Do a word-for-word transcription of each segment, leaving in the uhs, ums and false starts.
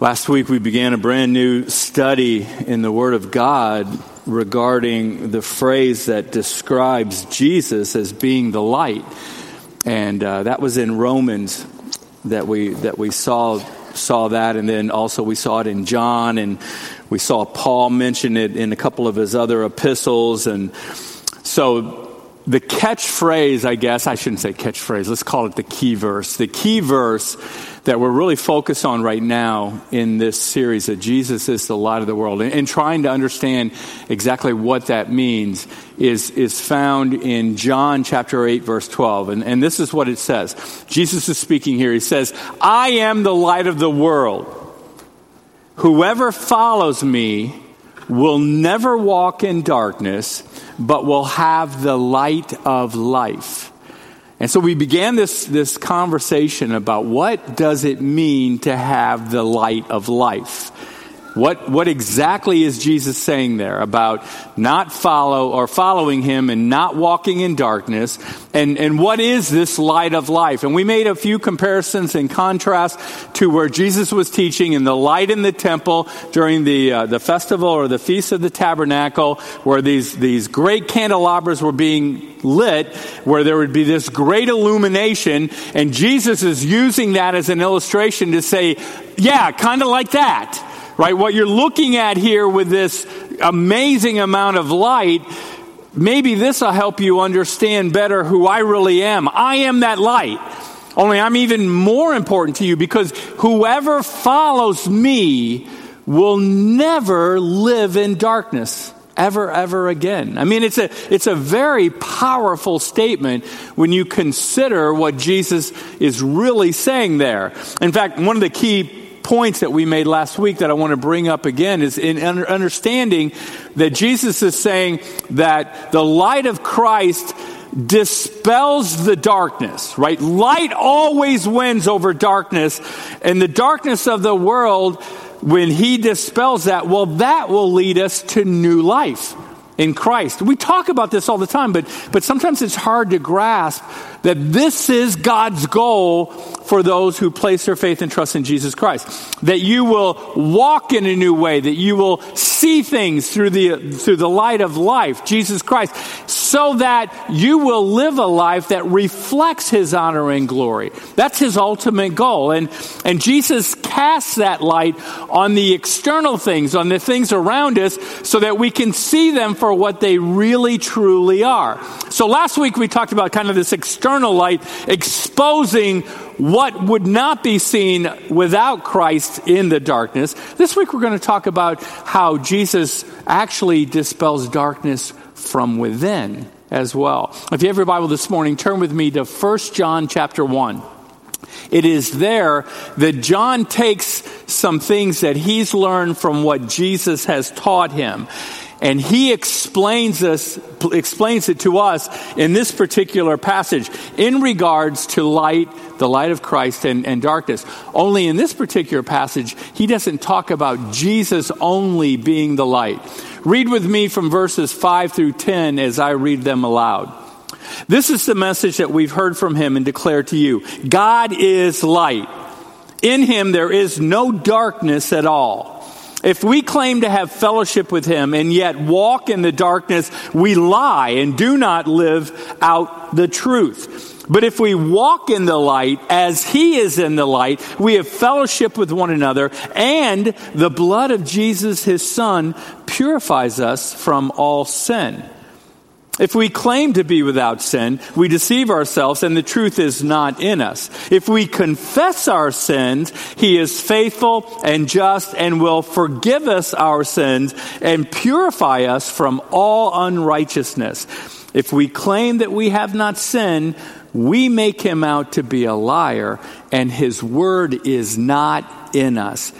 Last week we began a brand new study in the Word of God regarding the phrase that describes Jesus as being the light. And uh, that was in Romans that we that we saw saw that, and then also we saw it in John, and we saw Paul mention it in a couple of his other epistles. And so the catchphrase, I guess, I shouldn't say catchphrase, let's call it the key verse. The key verse that we're really focused on right now in this series, that Jesus is the light of the world, and, and trying to understand exactly what that means is, is found in John chapter eight, verse twelve. And, and this is what it says. Jesus is speaking here. He says, "I am the light of the world. Whoever follows me will never walk in darkness, but will have the light of life." And so we began this, this conversation about what does it mean to have the light of life? What, what exactly is Jesus saying there about not follow or following him and not walking in darkness? And, and what is this light of life? And we made a few comparisons and contrasts to where Jesus was teaching in the light in the temple during the uh, the festival or the Feast of the Tabernacle, where these, these great candelabras were being lit, where there would be this great illumination. And Jesus is using that as an illustration to say, yeah, kind of like that. Right, what you're looking at here with this amazing amount of light, maybe this will help you understand better who I really am. I am that light. Only I'm even more important to you, because whoever follows me will never live in darkness ever, ever again. I mean, it's a it's a very powerful statement when you consider what Jesus is really saying there. In fact, one of the key points that we made last week that I want to bring up again is in understanding that Jesus is saying that the light of Christ dispels the darkness, right? Light always wins over darkness, and the darkness of the world, when he dispels that, well, that will lead us to new life in Christ. We talk about this all the time, but but sometimes it's hard to grasp that this is God's goal for those who place their faith and trust in Jesus Christ. That you will walk in a new way, that you will see things through the through the light of life, Jesus Christ, so that you will live a life that reflects his honor and glory. That's his ultimate goal. And, and Jesus casts that light on the external things, on the things around us, so that we can see them for what they really truly are. So last week we talked about kind of this external light exposing what would not be seen without Christ in the darkness. This week we're going to talk about how Jesus actually dispels darkness from within as well. If you have your Bible this morning, turn with me to First John chapter one. It is there that John takes some things that he's learned from what Jesus has taught him, and he explains us, explains it to us in this particular passage in regards to light, the light of Christ, and, and darkness. Only in this particular passage, he doesn't talk about Jesus only being the light. Read with me from verses five through ten as I read them aloud. "This is the message that we've heard from him and declare to you. God is light. In him there is no darkness at all. If we claim to have fellowship with him and yet walk in the darkness, we lie and do not live out the truth. But if we walk in the light as he is in the light, we have fellowship with one another, and the blood of Jesus, his son, purifies us from all sin. If we claim to be without sin, we deceive ourselves, and the truth is not in us. If we confess our sins, he is faithful and just and will forgive us our sins and purify us from all unrighteousness. If we claim that we have not sinned, we make him out to be a liar, and his word is not in us."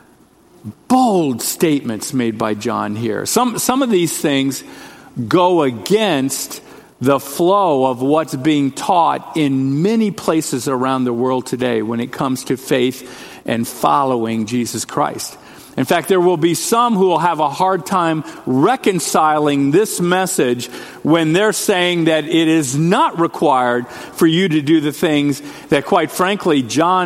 Bold statements made by John here. Some, some of these things go against the flow of what's being taught in many places around the world today when it comes to faith and following Jesus Christ. In fact, there will be some who will have a hard time reconciling this message when they're saying that it is not required for you to do the things that, quite frankly, John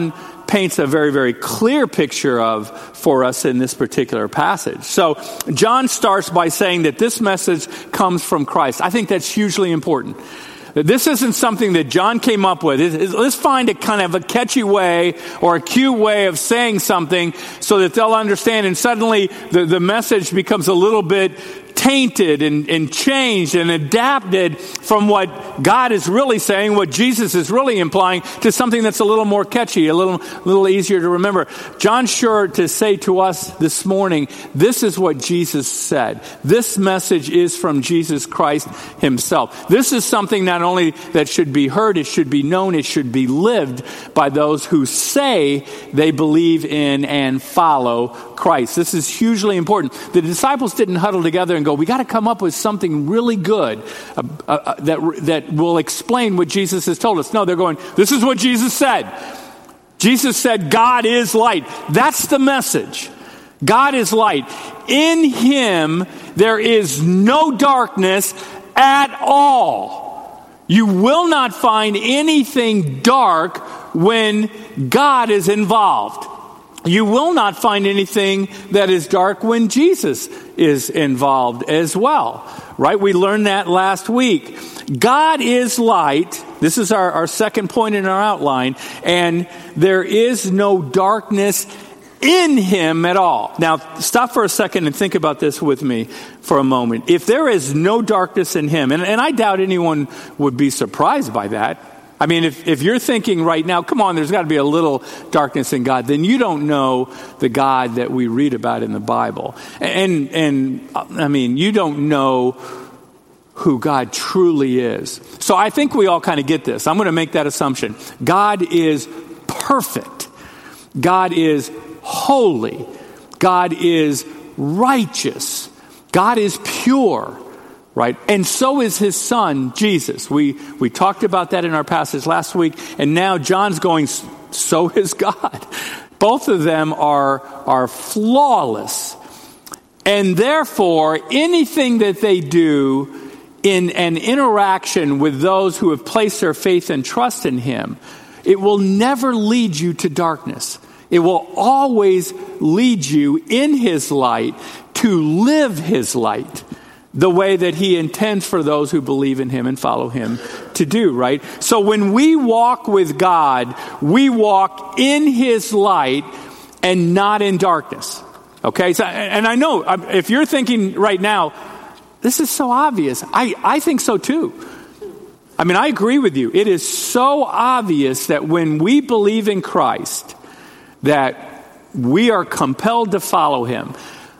paints a very, very clear picture of for us in this particular passage. So John starts by saying that this message comes from Christ. I think that's hugely important. This isn't something that John came up with. Let's find a kind of a catchy way or a cute way of saying something so that they'll understand, and suddenly the, the message becomes a little bit tainted and, and changed and adapted from what God is really saying, what Jesus is really implying, to something that's a little more catchy, a little, little easier to remember. John's sure to say to us this morning, this is what Jesus said. This message is from Jesus Christ himself. This is something not only that should be heard, it should be known, it should be lived by those who say they believe in and follow Christ. This is hugely important. The disciples didn't huddle together and go, we got to come up with something really good uh, uh, that that will explain what Jesus has told us. No, they're going, this is what Jesus said. Jesus said, God is light. That's the message. God is light. In him, there is no darkness at all. You will not find anything dark when God is involved. You will not find anything that is dark when Jesus is involved as well, right? We learned that last week. God is light. This is our, our second point in our outline. And there is no darkness in him at all. Now, stop for a second and think about this with me for a moment. If there is no darkness in him, and, and I doubt anyone would be surprised by that. I mean, if, if you're thinking right now, come on, there's got to be a little darkness in God, then you don't know the God that we read about in the Bible. And, and I mean, you don't know who God truly is. So I think we all kind of get this. I'm going to make that assumption. God is perfect. God is holy. God is righteous. God is pure. Right? And so is his son, Jesus. We we talked about that in our passage last week. And now John's going, so is God. Both of them are, are flawless. And therefore, anything that they do in an interaction with those who have placed their faith and trust in him, it will never lead you to darkness. It will always lead you in his light to live his light the way that he intends for those who believe in him and follow him to do, right? So when we walk with God, we walk in his light and not in darkness. Okay? So, and I know if you're thinking right now, this is so obvious. I, I think so too. I mean, I agree with you. It is so obvious that when we believe in Christ, that we are compelled to follow him,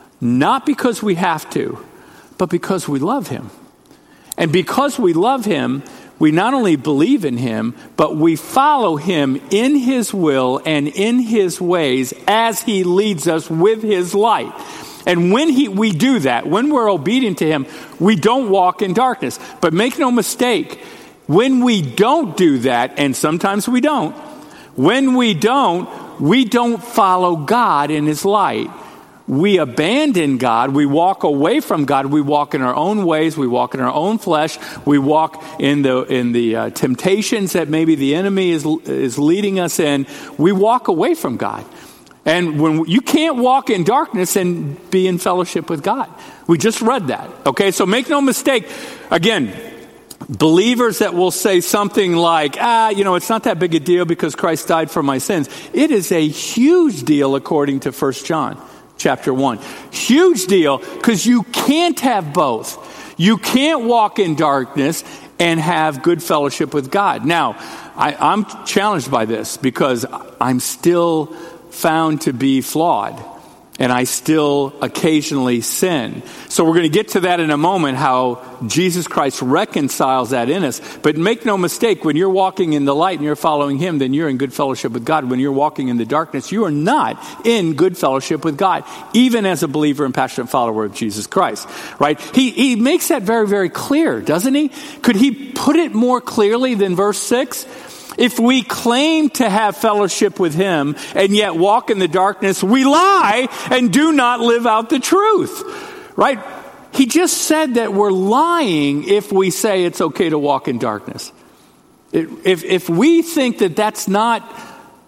not because we have to, but because we love him. And because we love him, we not only believe in him, but we follow him in his will and in his ways as he leads us with his light. And when he, we do that, when we're obedient to him, we don't walk in darkness. But make no mistake, when we don't do that, and sometimes we don't, when we don't, we don't follow God in his light. We abandon God. We walk away from God. We walk in our own ways. We walk in our own flesh. We walk in the in the uh, temptations that maybe the enemy is is leading us in. We walk away from God. And when you can't walk in darkness and be in fellowship with God. We just read that. Okay, so make no mistake. Again, believers that will say something like, ah, you know, it's not that big a deal because Christ died for my sins. It is a huge deal according to First John. Chapter one. Huge deal, because you can't have both. You can't walk in darkness and have good fellowship with God. Now, I, I'm challenged by this because I'm still found to be flawed. And I still occasionally sin. So we're going to get to that in a moment, how Jesus Christ reconciles that in us. But make no mistake, when you're walking in the light and you're following him, then you're in good fellowship with God. When you're walking in the darkness, you are not in good fellowship with God, even as a believer and passionate follower of Jesus Christ. Right? He, he makes that very, very clear, doesn't he? Could he put it more clearly than verse six? If we claim to have fellowship with him and yet walk in the darkness, we lie and do not live out the truth. Right? He just said that we're lying if we say it's okay to walk in darkness. If, if we think that that's not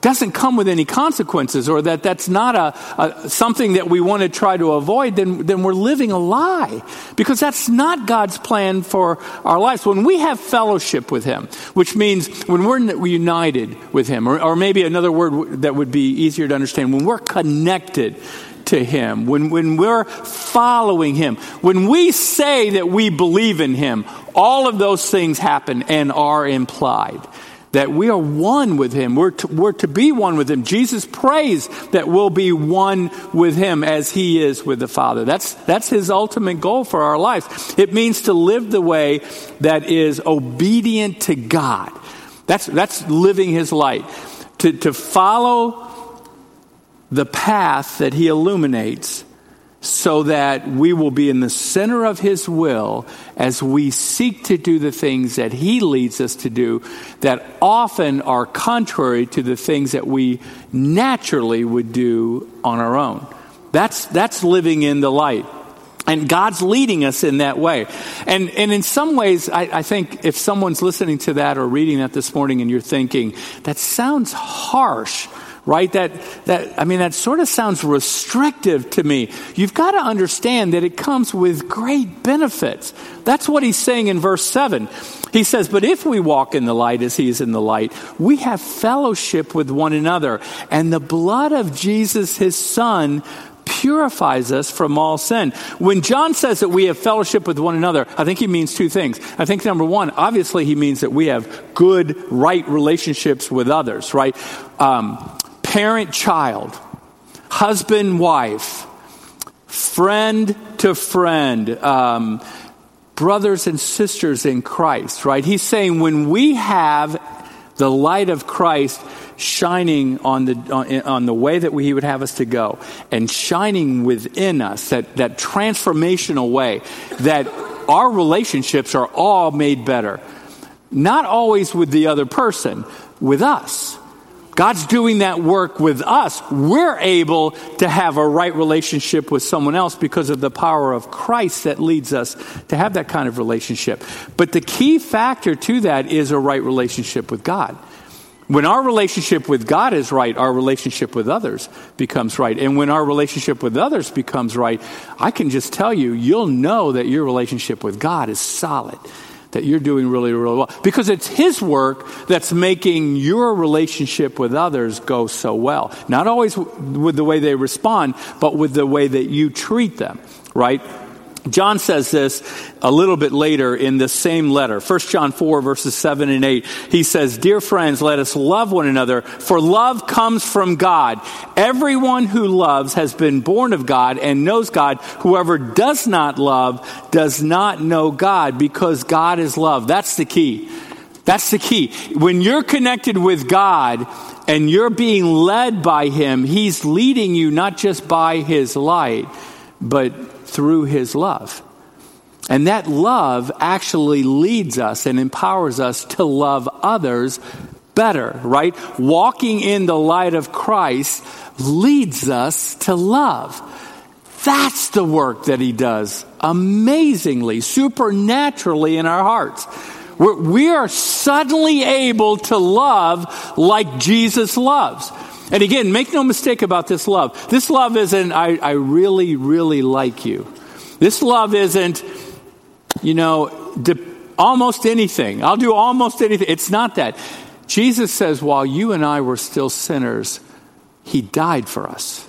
doesn't come with any consequences, or that that's not a, a something that we want to try to avoid, then, then we're living a lie, because that's not God's plan for our lives. When we have fellowship with him, which means when we're united with him, or, or maybe another word that would be easier to understand, when we're connected to him, when, when we're following him, when we say that we believe in him, all of those things happen and are implied. That we are one with him. We're to, we're to be one with him. Jesus prays that we'll be one with him as he is with the Father. That's, that's his ultimate goal for our life. It means to live the way that is obedient to God. That's, that's living his light. To, to follow the path that he illuminates, so that we will be in the center of his will as we seek to do the things that he leads us to do, that often are contrary to the things that we naturally would do on our own. That's that's living in the light. And God's leading us in that way. And and in some ways, I, I think if someone's listening to that or reading that this morning and you're thinking, that sounds harsh, right? That, that, I mean, that sort of sounds restrictive to me. You've got to understand that it comes with great benefits. That's what he's saying in verse seven. He says, but if we walk in the light as he is in the light, we have fellowship with one another. And the blood of Jesus, his son, purifies us from all sin. When John says that we have fellowship with one another, I think he means two things. I think number one, obviously he means that we have good, right relationships with others, right? Um, parent, child, husband, wife, friend to friend, um, brothers and sisters in Christ, right? He's saying when we have the light of Christ shining on the on, on the way that we, he would have us to go, and shining within us, that, that transformational way, that our relationships are all made better. Not always with the other person, with us. God's doing that work with us. We're able to have a right relationship with someone else because of the power of Christ that leads us to have that kind of relationship. But the key factor to that is a right relationship with God. When our relationship with God is right, our relationship with others becomes right. And when our relationship with others becomes right, I can just tell you, you'll know that your relationship with God is solid, that you're doing really, really well. Because it's his work that's making your relationship with others go so well. Not always with the way they respond, but with the way that you treat them, right? John says this a little bit later in the same letter. First John four, verses seven and eight. He says, dear friends, let us love one another, for love comes from God. Everyone who loves has been born of God and knows God. Whoever does not love does not know God, because God is love. That's the key. That's the key. When you're connected with God and you're being led by him, he's leading you not just by his light, but through his love. And that love actually leads us and empowers us to love others better, right? Walking in the light of Christ leads us to love. That's the work that he does amazingly, supernaturally in our hearts. We're, we are suddenly able to love like Jesus loves. And again, make no mistake about this love. This love isn't, I, I really, really like you. This love isn't, you know, de- almost anything. I'll do almost anything. It's not that. Jesus says, while you and I were still sinners, he died for us.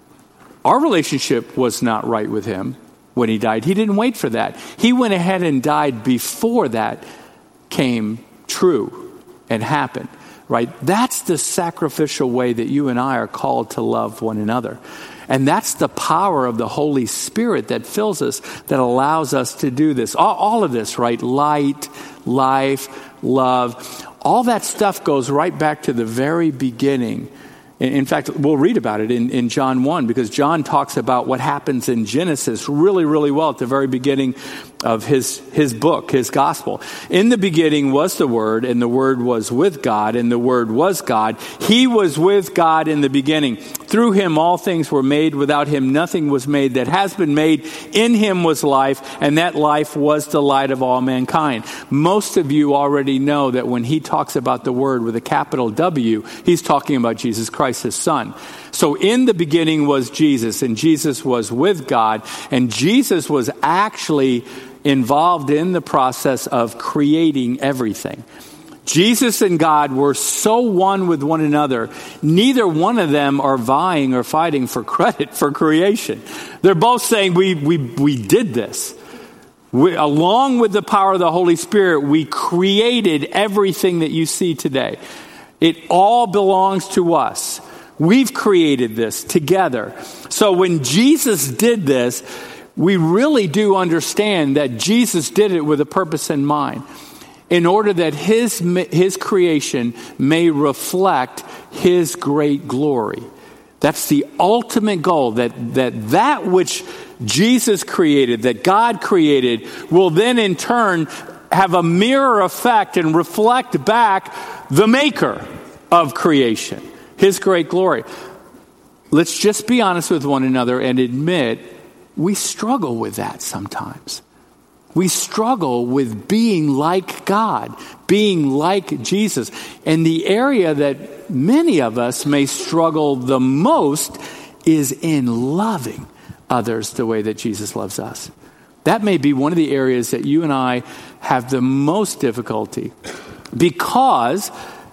Our relationship was not right with him when he died. He didn't wait for that. He went ahead and died before that came true and happened. Right? That's the sacrificial way that you and I are called to love one another. And that's the power of the Holy Spirit that fills us, that allows us to do this. All, all of this, right? Light, life, love. All that stuff goes right back to the very beginning. In, in fact, we'll read about it in, in John one, because John talks about what happens in Genesis really, really well at the very beginning of his his book, his gospel. In the beginning was the Word, and the Word was with God, and the Word was God. He was with God in the beginning. Through him all things were made. Without him nothing was made that has been made. In him was life, and that life was the light of all mankind. Most of you already know that when he talks about the Word with a capital W, he's talking about Jesus Christ, his Son. So in the beginning was Jesus, and Jesus was with God, and Jesus was actually involved in the process of creating everything. Jesus and God were so one with one another, neither one of them are vying or fighting for credit for creation. They're both saying, we we we did this. We, along with the power of the Holy Spirit, we created everything that you see today. It all belongs to us. We've created this together. So when Jesus did this, we really do understand that Jesus did it with a purpose in mind, in order that his, his creation may reflect his great glory. That's the ultimate goal, that, that that which Jesus created, that God created, will then in turn have a mirror effect and reflect back the maker of creation, his great glory. Let's just be honest with one another and admit we struggle with that sometimes. We struggle with being like God, being like Jesus. And the area that many of us may struggle the most is in loving others the way that Jesus loves us. That may be one of the areas that you and I have the most difficulty, because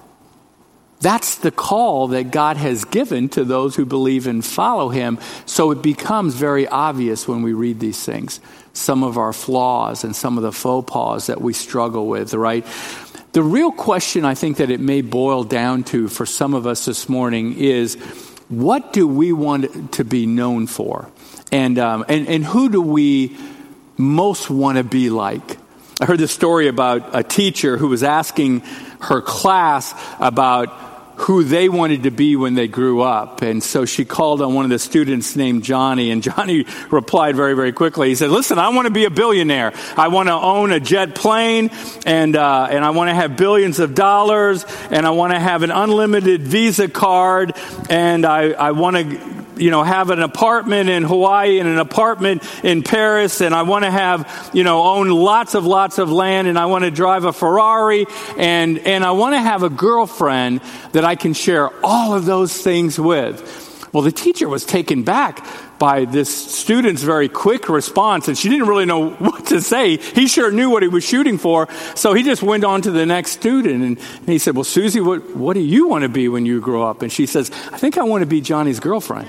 that's the call that God has given to those who believe and follow him. So it becomes very obvious when we read these things, some of our flaws and some of the faux pas that we struggle with, right? The real question I think that it may boil down to for some of us this morning is, what do we want to be known for? And, um, and, and who do we most want to be like? I heard this story about a teacher who was asking her class about who they wanted to be when they grew up. And so she called on one of the students named Johnny, and Johnny replied very, very quickly. He said, listen, I want to be a billionaire. I want to own a jet plane, and uh, and I want to have billions of dollars, and I want to have an unlimited Visa card, and I, I want to you know, have an apartment in Hawaii and an apartment in Paris, and I want to have, you know, own lots of lots of land, and I want to drive a Ferrari, and and I want to have a girlfriend that I can share all of those things with. Well, the teacher was taken back by this student's very quick response, and she didn't really know what to say. He sure knew what he was shooting for, so he just went on to the next student, and, and he said, well, Susie, what, what do you want to be when you grow up? And she says, I think I want to be Johnny's girlfriend.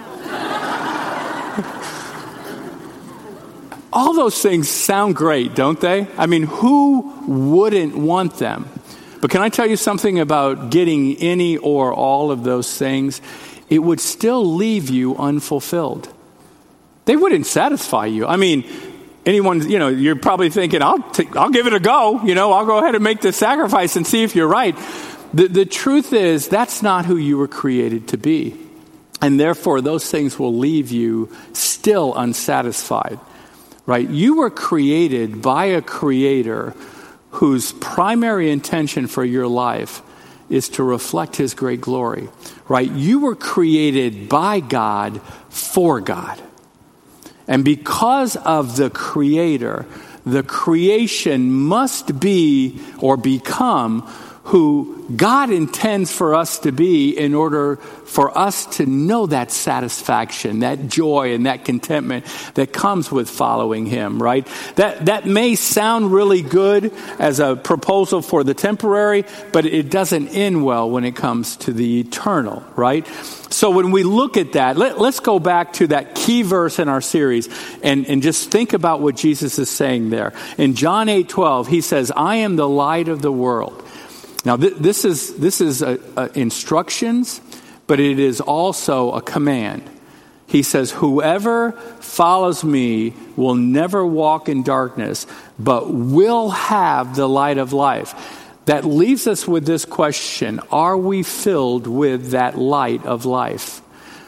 All those things sound great, don't they? I mean, who wouldn't want them? But can I tell you something about getting any or all of those things? It would still leave you unfulfilled. They wouldn't satisfy you. I mean, anyone, you know, you're probably thinking, I'll t- I'll give it a go. You know, I'll go ahead and make the sacrifice and see if you're right. The, the truth is, that's not who you were created to be. And therefore, those things will leave you still unsatisfied, right? You were created by a creator whose primary intention for your life is to reflect his great glory, right? You were created by God for God. And because of the Creator, the creation must be or become who God intends for us to be in order for us to know that satisfaction, that joy, and that contentment that comes with following him, right? That that may sound really good as a proposal for the temporary, but it doesn't end well when it comes to the eternal, right? So when we look at that, let, let's go back to that key verse in our series and, and just think about what Jesus is saying there. In John eight twelve, he says, I am the light of the world. Now, th- this is this is a, a instructions, but it is also a command. He says, whoever follows me will never walk in darkness, but will have the light of life. That leaves us with this question: are we filled with that light of life?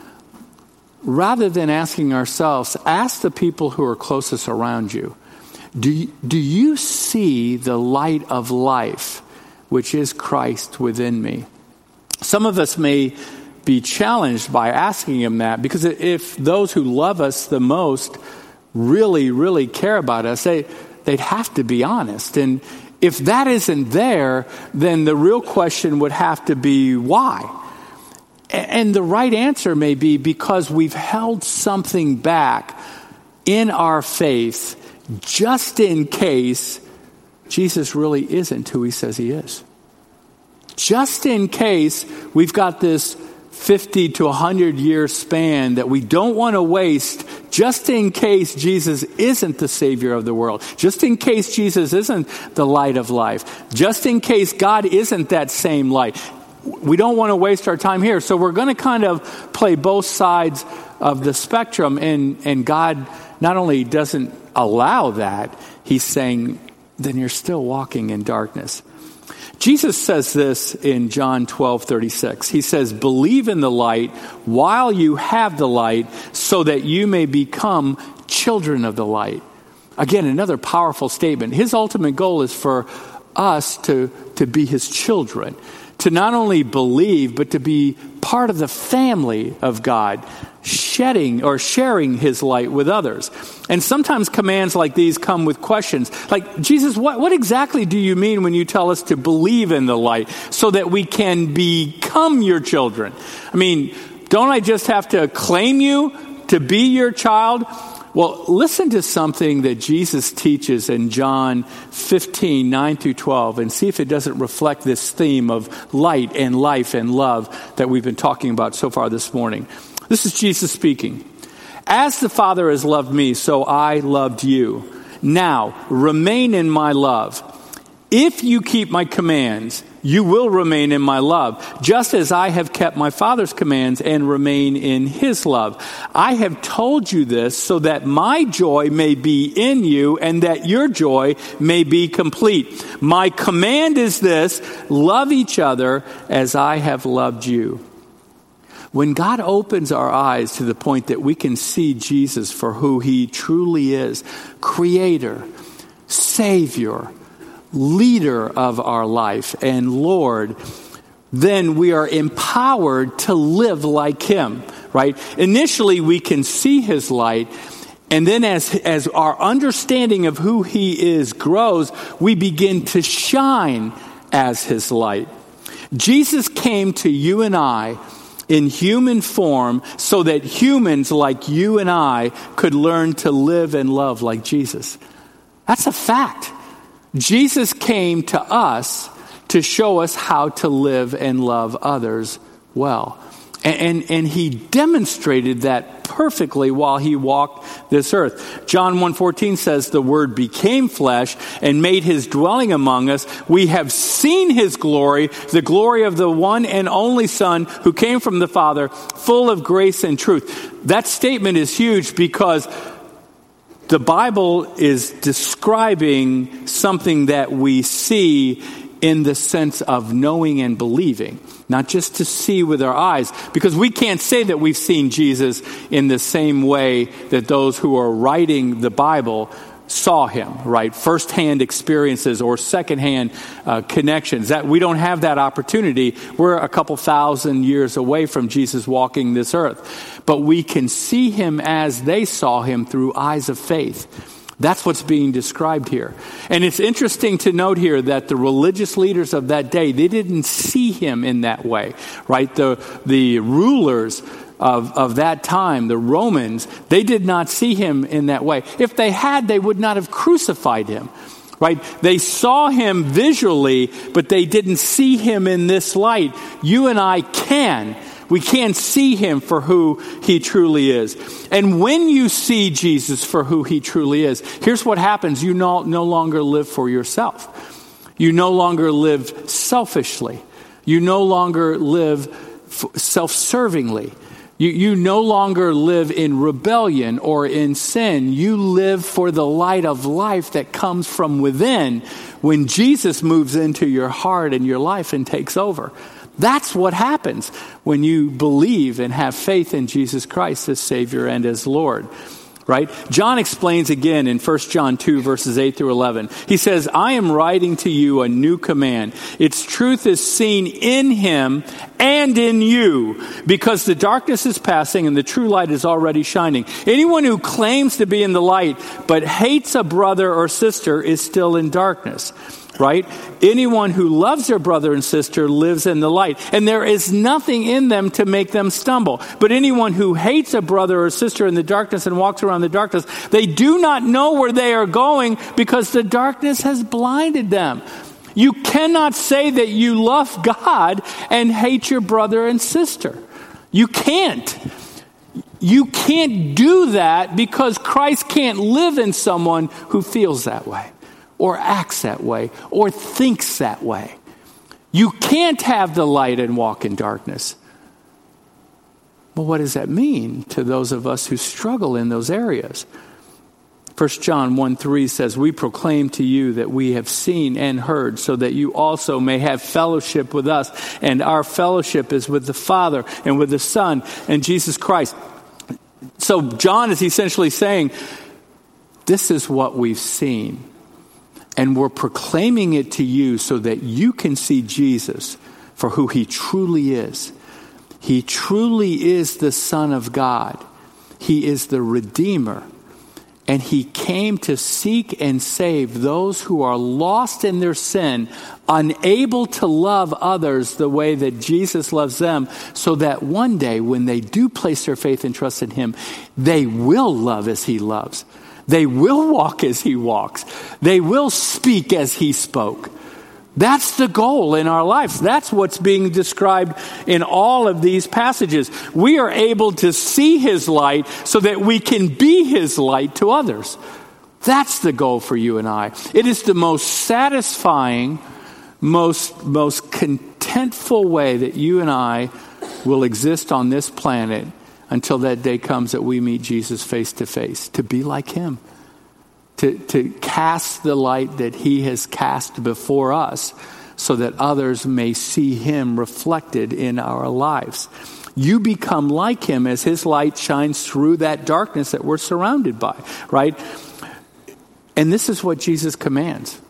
Rather than asking ourselves, ask the people who are closest around you. Do you, do you see the light of life, which is Christ within me? Some of us may be challenged by asking him that, because if those who love us the most really, really care about us, they, they'd have to be honest. And if that isn't there, then the real question would have to be why? And the right answer may be because we've held something back in our faith just in case Jesus really isn't who he says he is. Just in case we've got this fifty to one hundred year span that we don't want to waste, just in case Jesus isn't the Savior of the world, just in case Jesus isn't the light of life, just in case God isn't that same light. We don't want to waste our time here. So we're going to kind of play both sides of the spectrum, and, and God not only doesn't allow that, he's saying, then you're still walking in darkness. Jesus says this in John twelve thirty-six. He says, believe in the light while you have the light, so that you may become children of the light. Again, another powerful statement. His ultimate goal is for us to, to be his children, to not only believe, but to be part of the family of God, shedding or sharing his light with others. And sometimes commands like these come with questions. Like, Jesus, what, what exactly do you mean when you tell us to believe in the light so that we can become your children? I mean, don't I just have to claim you to be your child? Well, listen to something that Jesus teaches in John fifteen, nine through twelve, and see if it doesn't reflect this theme of light and life and love that we've been talking about so far this morning. This is Jesus speaking. As the Father has loved me, so I loved you. Now, remain in my love. If you keep my commands, you will remain in my love, just as I have kept my Father's commands and remain in his love. I have told you this so that my joy may be in you and that your joy may be complete. My command is this: love each other as I have loved you. When God opens our eyes to the point that we can see Jesus for who he truly is, Creator, Savior, leader of our life, and Lord, then we are empowered to live like him, right? Initially, we can see his light, and then as, as our understanding of who he is grows, we begin to shine as his light. Jesus came to you and I in human form so that humans like you and I could learn to live and love like Jesus. That's a fact. Jesus came to us to show us how to live and love others well. And, and, and he demonstrated that perfectly while he walked this earth. John one fourteen says, the Word became flesh and made his dwelling among us. We have seen his glory, the glory of the one and only Son who came from the Father, full of grace and truth. That statement is huge because the Bible is describing something that we see in the sense of knowing and believing, not just to see with our eyes, because we can't say that we've seen Jesus in the same way that those who are writing the Bible saw him, right? First-hand experiences or second-hand uh, connections. That we don't have that opportunity. We're a couple thousand years away from Jesus walking this earth. But we can see him as they saw him through eyes of faith. That's what's being described here. And it's interesting to note here that the religious leaders of that day, they didn't see him in that way, right? The, the rulers of, of that time, the Romans, they did not see him in that way. If they had, they would not have crucified him, right? They saw him visually, but they didn't see him in this light. You and I can. We can see him for who he truly is. And when you see Jesus for who he truly is, here's what happens. You no, no longer live for yourself. You no longer live selfishly. You no longer live self-servingly. You, you no longer live in rebellion or in sin. You live for the light of life that comes from within when Jesus moves into your heart and your life and takes over. That's what happens when you believe and have faith in Jesus Christ as Savior and as Lord. right? John explains again in First John two, verses eight through eleven. He says, I am writing to you a new command. Its truth is seen in him and in you, because the darkness is passing and the true light is already shining. Anyone who claims to be in the light but hates a brother or sister is still in darkness. Right? Anyone who loves their brother and sister lives in the light, and there is nothing in them to make them stumble. But anyone who hates a brother or sister in the darkness and walks around the darkness, they do not know where they are going because the darkness has blinded them. You cannot say that you love God and hate your brother and sister. You can't. You can't do that because Christ can't live in someone who feels that way, or acts that way, or thinks that way. You can't have the light and walk in darkness. Well, what does that mean to those of us who struggle in those areas? First John one three says, we proclaim to you that we have seen and heard, so that you also may have fellowship with us. And our fellowship is with the Father and with the Son and Jesus Christ. So John is essentially saying, this is what we've seen. And we're proclaiming it to you so that you can see Jesus for who he truly is. He truly is the Son of God. He is the Redeemer. And he came to seek and save those who are lost in their sin, unable to love others the way that Jesus loves them, so that one day when they do place their faith and trust in him, they will love as he loves. They will walk as he walks. They will speak as he spoke. That's the goal in our lives. That's what's being described in all of these passages. We are able to see his light so that we can be his light to others. That's the goal for you and I. It is the most satisfying, most, most contentful way that you and I will exist on this planet until that day comes that we meet Jesus face to face, to be like him, to, to cast the light that he has cast before us so that others may see him reflected in our lives. You become like him as his light shines through that darkness that we're surrounded by, right? And this is what Jesus commands,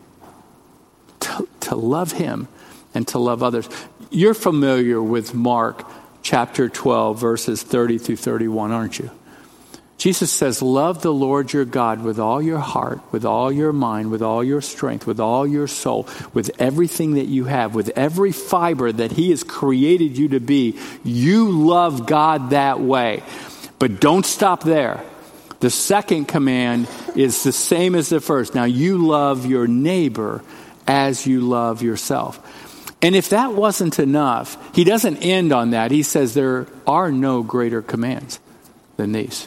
to, to love him and to love others. You're familiar with Mark chapter twelve, verses thirty through thirty-one, aren't you? Jesus says, love the Lord your God with all your heart, with all your mind, with all your strength, with all your soul, with everything that you have, with every fiber that he has created you to be. You love God that way. But don't stop there. The second command is the same as the first. Now you love your neighbor as you love yourself. And if that wasn't enough, he doesn't end on that. He says there are no greater commands than these.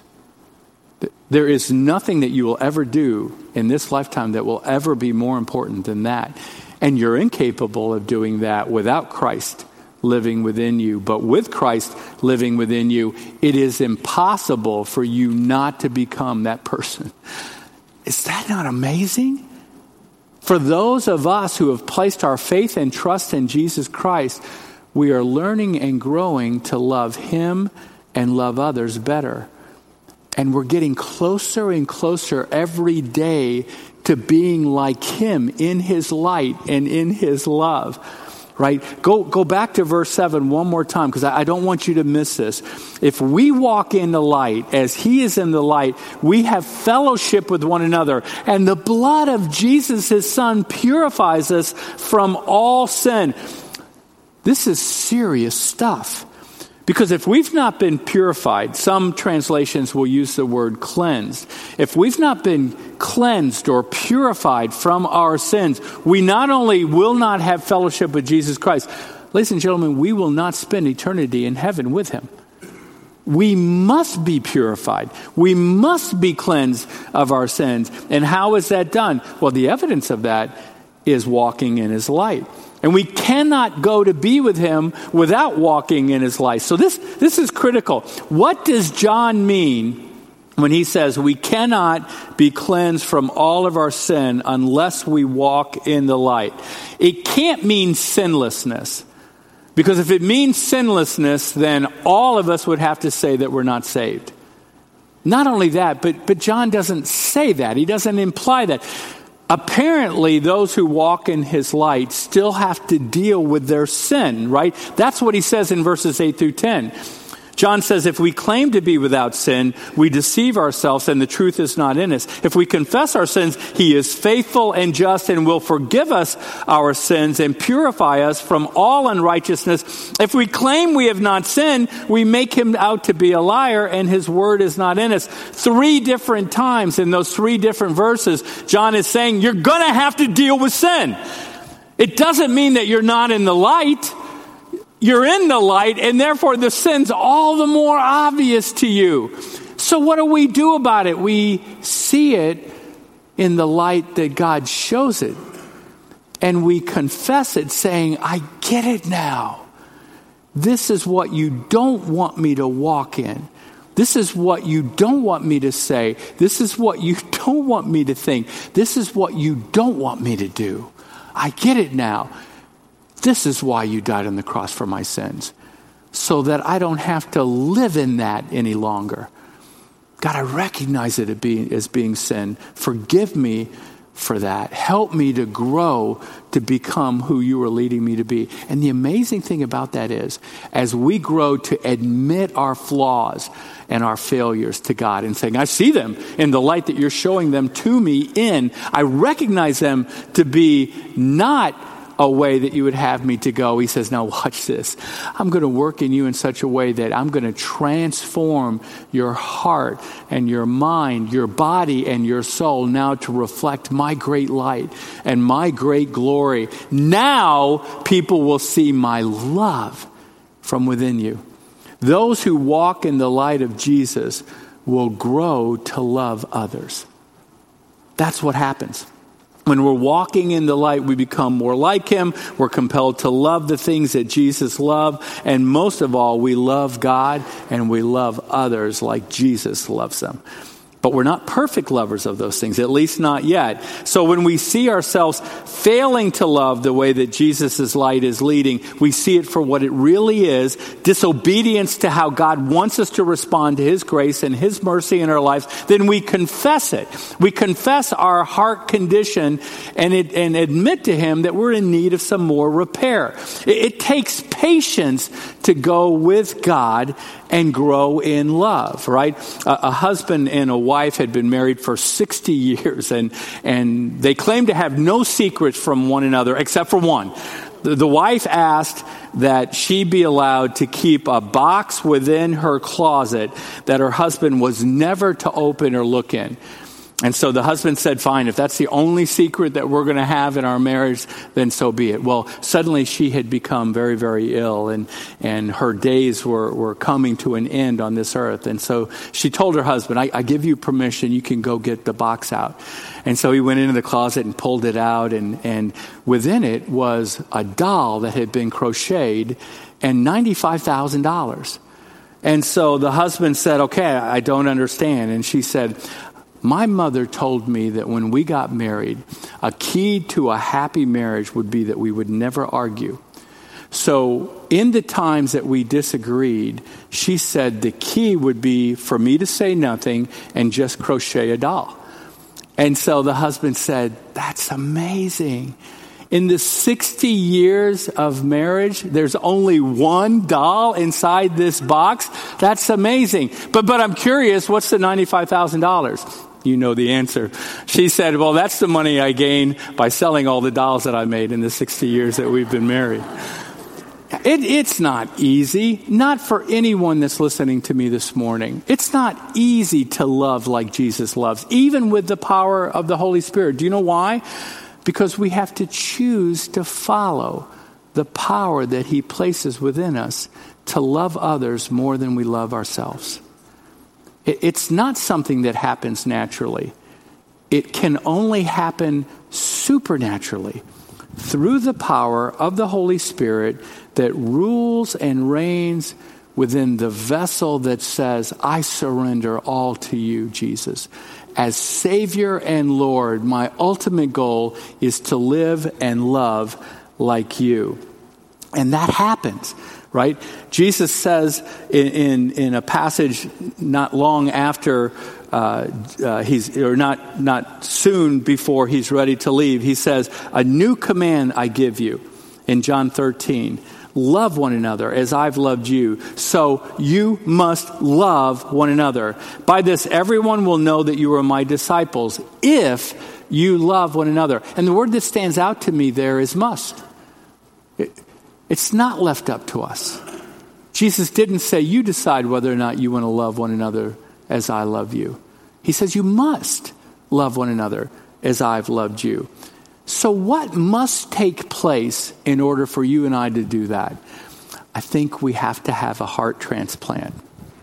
There is nothing that you will ever do in this lifetime that will ever be more important than that. And you're incapable of doing that without Christ living within you. But with Christ living within you, it is impossible for you not to become that person. Is that not amazing? For those of us who have placed our faith and trust in Jesus Christ, we are learning and growing to love him and love others better. And we're getting closer and closer every day to being like him in his light and in his love. Right? Go go back to verse seven one more time, because I, I don't want you to miss this. If we walk in the light as he is in the light, we have fellowship with one another. And the blood of Jesus, his son, purifies us from all sin. This is serious stuff. Because if we've not been purified, some translations will use the word cleansed. If we've not been cleansed or purified from our sins, we not only will not have fellowship with Jesus Christ, ladies and gentlemen, we will not spend eternity in heaven with him. We must be purified. We must be cleansed of our sins. And how is that done? Well, the evidence of that is walking in his light. And we cannot go to be with him without walking in his light. So this, this is critical. What does John mean when he says we cannot be cleansed from all of our sin unless we walk in the light? It can't mean sinlessness. Because if it means sinlessness, then all of us would have to say that we're not saved. Not only that, but, but John doesn't say that. He doesn't imply that. Apparently, those who walk in his light still have to deal with their sin, right? That's what he says in verses eight through ten. John says, if we claim to be without sin, we deceive ourselves and the truth is not in us. If we confess our sins, he is faithful and just and will forgive us our sins and purify us from all unrighteousness. If we claim we have not sinned, we make him out to be a liar and his word is not in us. Three different times in those three different verses, John is saying, you're going to have to deal with sin. It doesn't mean that you're not in the light. You're in the light, and therefore the sin's all the more obvious to you. So what do we do about it? We see it in the light that God shows it. And we confess it saying, I get it now. This is what you don't want me to walk in. This is what you don't want me to say. This is what you don't want me to think. This is what you don't want me to do. I get it now. This is why you died on the cross for my sins, so that I don't have to live in that any longer. God, I recognize it as being, as being sin. Forgive me for that. Help me to grow to become who you are leading me to be. And the amazing thing about that is, as we grow to admit our flaws and our failures to God and saying, I see them in the light that you're showing them to me in, I recognize them to be not a way that you would have me to go. He says, now watch this. I'm going to work in you in such a way that I'm going to transform your heart and your mind, your body and your soul now to reflect my great light and my great glory. Now people will see my love from within you. Those who walk in the light of Jesus will grow to love others. That's what happens. When we're walking in the light, we become more like him. We're compelled to love the things that Jesus loved. And most of all, we love God and we love others like Jesus loves them. But we're not perfect lovers of those things, at least not yet. So when we see ourselves failing to love the way that Jesus' light is leading, we see it for what it really is, disobedience to how God wants us to respond to his grace and his mercy in our lives. Then we confess it. We confess our heart condition and, it, and admit to him that we're in need of some more repair. It, it takes patience to go with God and grow in love, right? A, a husband and a wife had been married for sixty years, and, and they claimed to have no secrets from one another except for one. The, the wife asked that she be allowed to keep a box within her closet that her husband was never to open or look in. And so the husband said, fine, if that's the only secret that we're going to have in our marriage, then so be it. Well, suddenly she had become very, very ill, and, and her days were, were coming to an end on this earth. And so she told her husband, I, I give you permission, you can go get the box out. And so he went into the closet and pulled it out, and, and within it was a doll that had been crocheted and ninety-five thousand dollars. And so the husband said, okay, I don't understand. And she said, my mother told me that when we got married, a key to a happy marriage would be that we would never argue. So in the times that we disagreed, she said the key would be for me to say nothing and just crochet a doll. And so the husband said, that's amazing. In the sixty years of marriage, there's only one doll inside this box. That's amazing. But but I'm curious, what's the ninety-five thousand dollars? You know the answer. She said, well, that's the money I gained by selling all the dolls that I made in the sixty years that we've been married. It, it's not easy, not for anyone that's listening to me this morning. It's not easy to love like Jesus loves, even with the power of the Holy Spirit. Do you know why? Because we have to choose to follow the power that he places within us to love others more than we love ourselves. It's not something that happens naturally. It can only happen supernaturally through the power of the Holy Spirit that rules and reigns within the vessel that says, I surrender all to you, Jesus. As Savior and Lord, my ultimate goal is to live and love like you. And that happens right? Jesus says in, in, in a passage not long after uh, uh, he's, or not, not soon before he's ready to leave, he says, a new command I give you in John thirteen. Love one another as I've loved you. So you must love one another. By this, everyone will know that you are my disciples if you love one another. And the word that stands out to me there is must. It, it's not left up to us. Jesus didn't say, you decide whether or not you want to love one another as I love you. He says, you must love one another as I've loved you. So what must take place in order for you and I to do that? I think we have to have a heart transplant.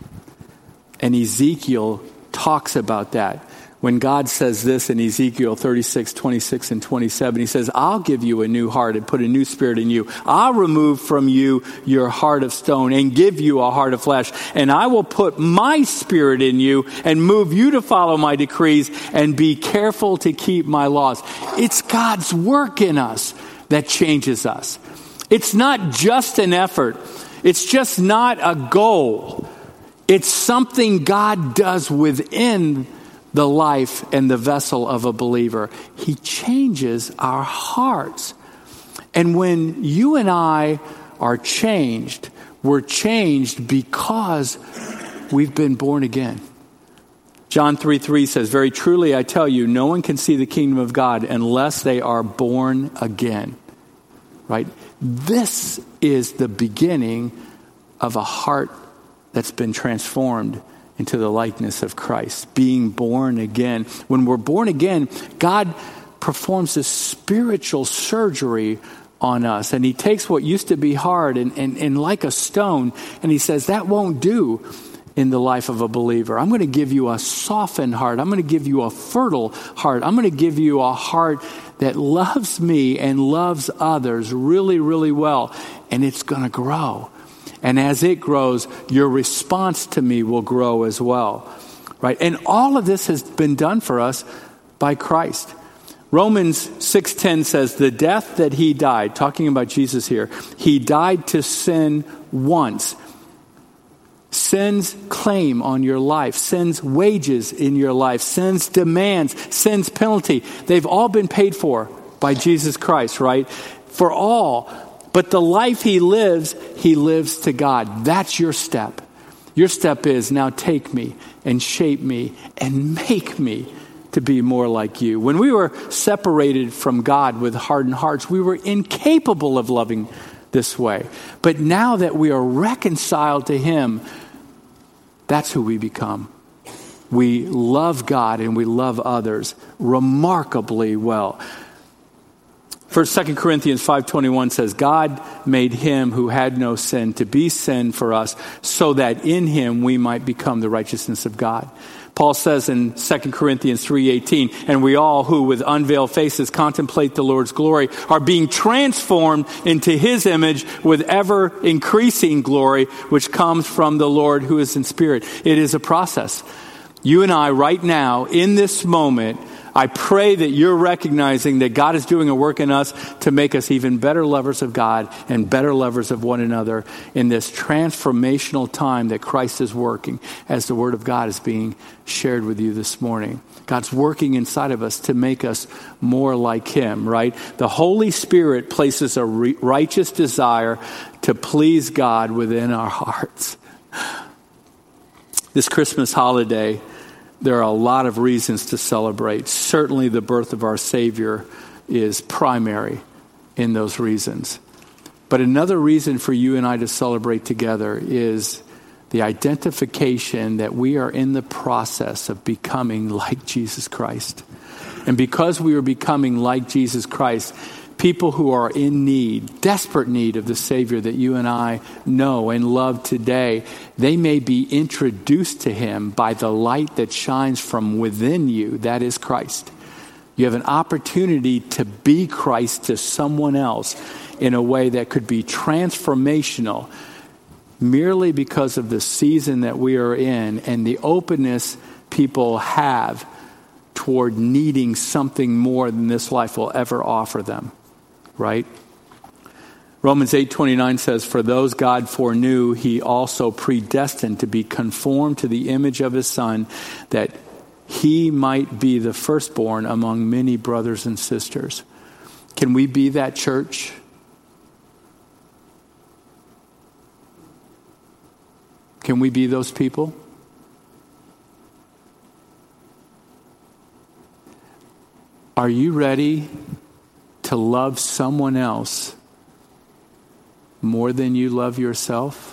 And Ezekiel talks about that. When God says this in Ezekiel thirty-six, twenty-six, and twenty-seven, he says, I'll give you a new heart and put a new spirit in you. I'll remove from you your heart of stone and give you a heart of flesh. And I will put my spirit in you and move you to follow my decrees and be careful to keep my laws. It's God's work in us that changes us. It's not just an effort. It's just not a goal. It's something God does within the life and the vessel of a believer. He changes our hearts. And when you and I are changed, we're changed because we've been born again. John three three says, very truly I tell you, no one can see the kingdom of God unless they are born again. Right? This is the beginning of a heart that's been transformed into the likeness of Christ, being born again. When we're born again, God performs this spiritual surgery on us. And he takes what used to be hard and, and, and like a stone, and he says, that won't do in the life of a believer. I'm going to give you a softened heart. I'm going to give you a fertile heart. I'm going to give you a heart that loves me and loves others really, really well. And it's going to grow. And as it grows, your response to me will grow as well, right? And all of this has been done for us by Christ. Romans six ten says, the death that he died, talking about Jesus here, he died to sin once. Sin's claim on your life, sin's wages in your life, sin's demands, sin's penalty, they've all been paid for by Jesus Christ, right? For all. But the life he lives, he lives to God. That's your step. Your step is now take me and shape me and make me to be more like you. When we were separated from God with hardened hearts, we were incapable of loving this way. But now that we are reconciled to him, that's who we become. We love God and we love others remarkably well. First, Second Corinthians five twenty-one says, God made him who had no sin to be sin for us so that in him we might become the righteousness of God. Paul says in Second Corinthians three eighteen, and we all who with unveiled faces contemplate the Lord's glory are being transformed into his image with ever increasing glory, which comes from the Lord who is in spirit. It is a process. You and I right now in this moment, I pray that you're recognizing that God is doing a work in us to make us even better lovers of God and better lovers of one another in this transformational time that Christ is working as the Word of God is being shared with you this morning. God's working inside of us to make us more like him, right? The Holy Spirit places a re- righteous desire to please God within our hearts. This Christmas holiday, there are a lot of reasons to celebrate. Certainly the birth of our Savior is primary in those reasons. But another reason for you and I to celebrate together is the identification that we are in the process of becoming like Jesus Christ. And because we are becoming like Jesus Christ, people who are in need, desperate need of the Savior that you and I know and love today, they may be introduced to him by the light that shines from within you, that is Christ. You have an opportunity to be Christ to someone else in a way that could be transformational merely because of the season that we are in and the openness people have toward needing something more than this life will ever offer them. Right? Romans eight twenty-nine says, "For those God foreknew, he also predestined to be conformed to the image of his Son, that he might be the firstborn among many brothers and sisters." Can we be that church? Can we be those people? Are you ready to love someone else more than you love yourself?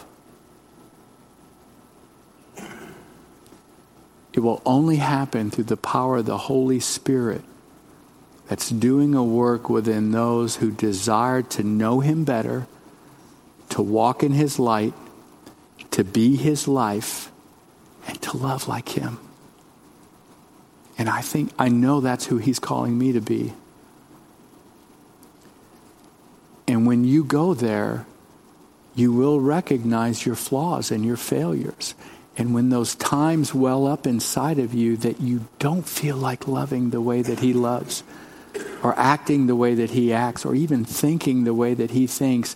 It will only happen through the power of the Holy Spirit that's doing a work within those who desire to know him better, to walk in his light, to be his life, and to love like him. And I think, I know that's who he's calling me to be. And when you go there, you will recognize your flaws and your failures. And when those times well up inside of you that you don't feel like loving the way that he loves, or acting the way that he acts, or even thinking the way that he thinks,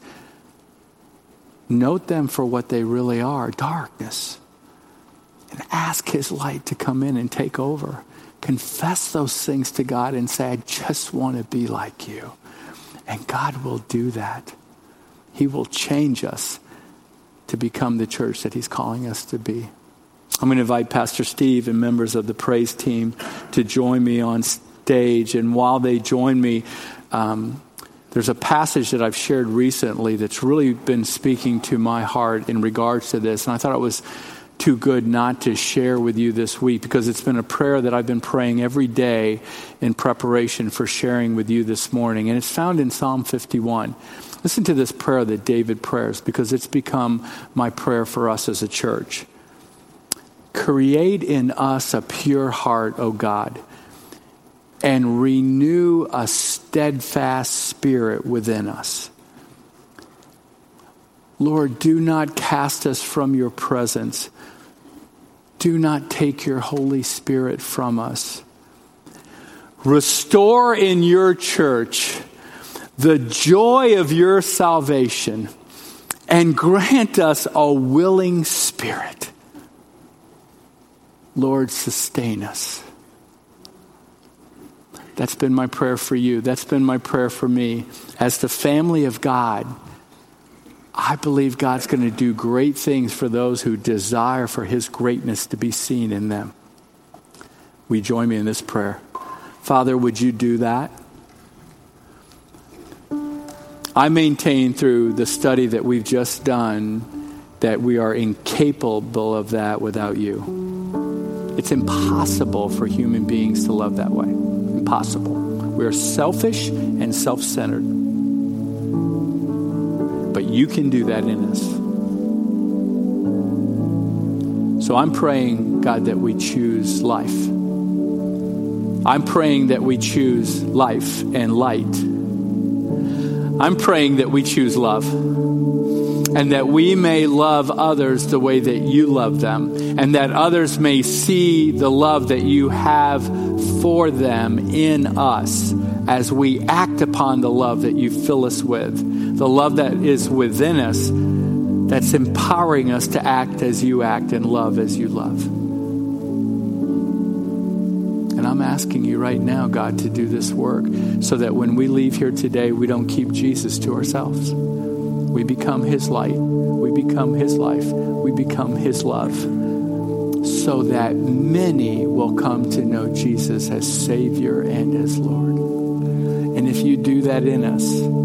note them for what they really are, darkness. And ask his light to come in and take over. Confess those things to God and say, I just want to be like you. And God will do that. He will change us to become the church that he's calling us to be. I'm going to invite Pastor Steve and members of the praise team to join me on stage. And while they join me, um, there's a passage that I've shared recently that's really been speaking to my heart in regards to this. And I thought it was too good not to share with you this week, because it's been a prayer that I've been praying every day in preparation for sharing with you this morning. And it's found in Psalm fifty-one. Listen to this prayer that David prays, because it's become my prayer for us as a church. Create in us a pure heart, O God, and renew a steadfast spirit within us. Lord, do not cast us from your presence. Do not take your Holy Spirit from us. Restore in your church the joy of your salvation, and grant us a willing spirit. Lord, sustain us. That's been my prayer for you. That's been my prayer for me. As the family of God, I believe God's going to do great things for those who desire for his greatness to be seen in them. Will you join me in this prayer? Father, would you do that? I maintain through the study that we've just done that we are incapable of that without you. It's impossible for human beings to love that way. Impossible. We are selfish and self-centered. But you can do that in us. So I'm praying, God, that we choose life. I'm praying that we choose life and light. I'm praying that we choose love. And that we may love others the way that you love them. And that others may see the love that you have for them in us as we act upon the love that you fill us with. The love that is within us, that's empowering us to act as you act and love as you love. And I'm asking you right now, God, to do this work so that when we leave here today, we don't keep Jesus to ourselves. We become his light. We become his life. We become his love. So that many will come to know Jesus as Savior and as Lord. And if you do that in us,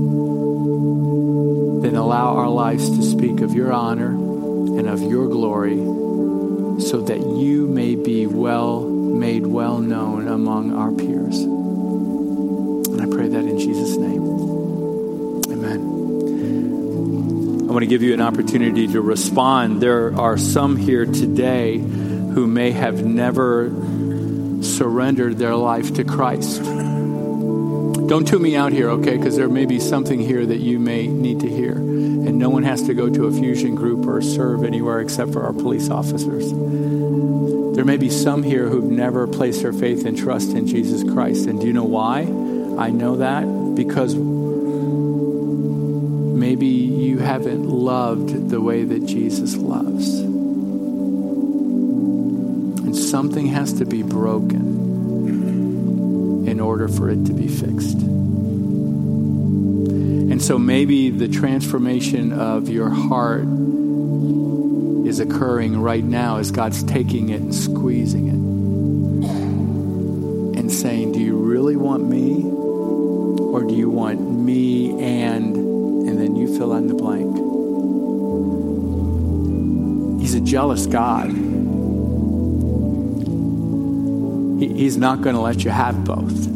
then allow our lives to speak of your honor and of your glory, so that you may be well made well known among our peers. And I pray that in Jesus' name. Amen. I want to give you an opportunity to respond. There are some here today who may have never surrendered their life to Christ. Don't tune me out here, okay? Because there may be something here that you may need to hear. And no one has to go to a fusion group or serve anywhere except for our police officers. There may be some here who've never placed their faith and trust in Jesus Christ. And do you know why I know that? Because maybe haven't loved the way that Jesus loves. And something has to be broken in order for it to be fixed. And so maybe the transformation of your heart is occurring right now as God's taking it and squeezing it and saying, do you really want me? Or do you want me and, and then you fill in the blank? He's a jealous God. He, he's not going to let you have both.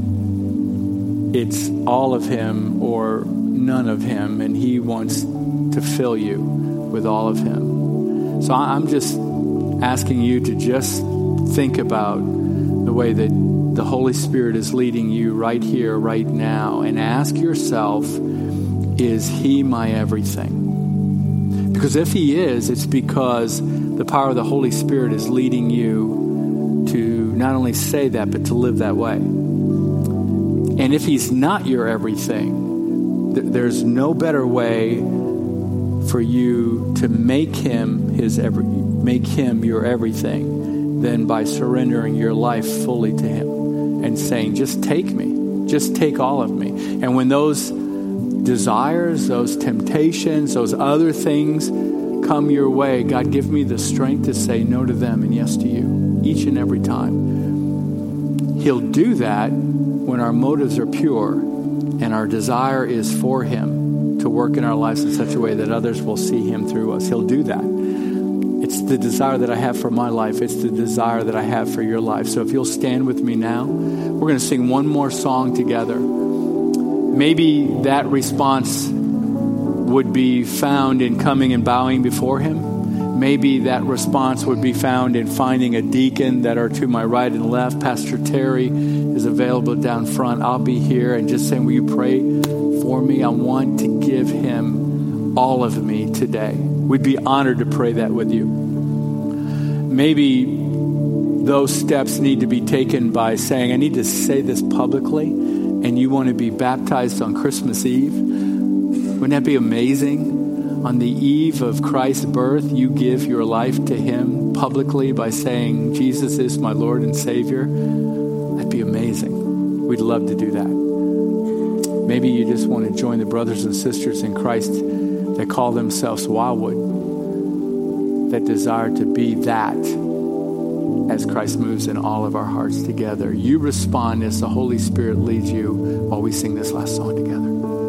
It's all of him or none of him, and he wants to fill you with all of him. So I'm just asking you to just think about the way that the Holy Spirit is leading you right here, right now, and ask yourself, is he my everything? Because if he is, it's because the power of the Holy Spirit is leading you to not only say that, but to live that way. And if he's not your everything, th- there's no better way for you to make him his every, make him your everything than by surrendering your life fully to him and saying, just take me, just take all of me. And when those desires, those temptations, those other things come your way, God, give me the strength to say no to them and yes to you each and every time. He'll do that when our motives are pure and our desire is for him to work in our lives in such a way that others will see him through us. He'll do that. It's the desire that I have for my life. It's the desire that I have for your life. So if you'll stand with me now, we're going to sing one more song together. Maybe that response would be found in coming and bowing before him. Maybe that response would be found in finding a deacon that are to my right and left. Pastor Terry is available down front. I'll be here, and just saying, will you pray for me? I want to give him all of me today. We'd be honored to pray that with you. Maybe those steps need to be taken by saying, I need to say this publicly, and you want to be baptized on Christmas Eve. Wouldn't that be amazing? On the eve of Christ's birth, you give your life to him publicly by saying, Jesus is my Lord and Savior. That'd be amazing. We'd love to do that. Maybe you just want to join the brothers and sisters in Christ that call themselves Wildwood, that desire to be that as Christ moves in all of our hearts together. You respond as the Holy Spirit leads you while we sing this last song together.